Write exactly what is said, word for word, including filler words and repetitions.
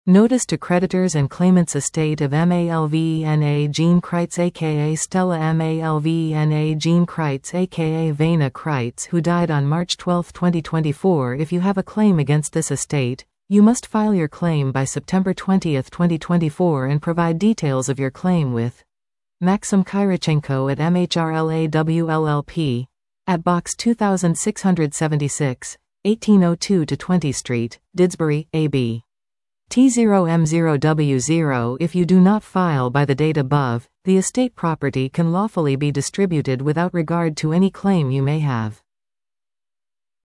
Notice to creditors and claimants estate of Malvena Jean Kreitz aka Stella Malvena Jean Kreitz aka Vena Kreitz, who died on March twelfth twenty twenty-four. If you have a claim against this estate, you must file your claim by September twentieth twenty twenty-four and provide details of your claim with Maxim Kyrichenko at M H R L A W L L P, at Box two thousand six hundred seventy-six, eighteen oh two to twenty Street, Didsbury, A B T zero M zero W zero. If you do not file by the date above, the estate property can lawfully be distributed without regard to any claim you may have.